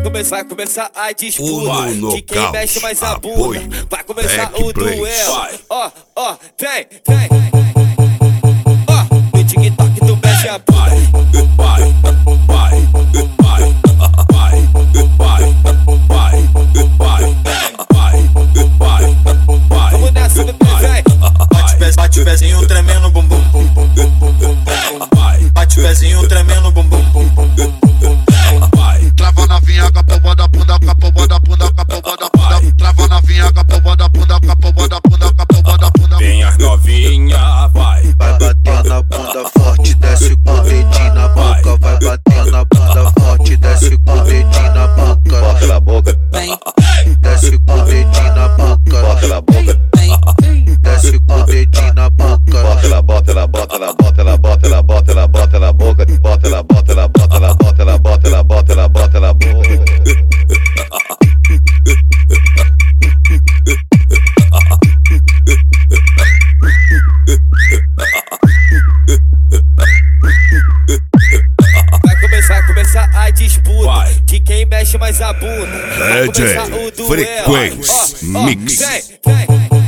começar a disputa de quem mexe mais a bunda. Vai começar o duelo. Ó, vem. Ó, no TikTok tu mexe a bunda. Vamos nessa, bebê, vem. Bate o pezinho tremendo no bumbum. Bate o pezinho tremendo no bumbum. Trava novinha com a polva da bunda, com a polva da bunda, com a polva da bunda. Trava novinha com a polva da bunda, com a polva da bunda, com a polva da bunda. Vem as novinha, vai. Vai bater na bunda forte, desce com o dedinho na boca. Vai bater na bunda forte, desce com o dedinho na boca. Bota na boca, Desce com o dedinho na boca. bota na boca. Desce com o dedinho na boca. Bota na boca, bota na boca, bota na boca, bota na boca, bota na boca, bota na boca. Vai começar a disputa de quem mexe mais a bunda. Vai começar o duelo. Frequência Mix. Vem.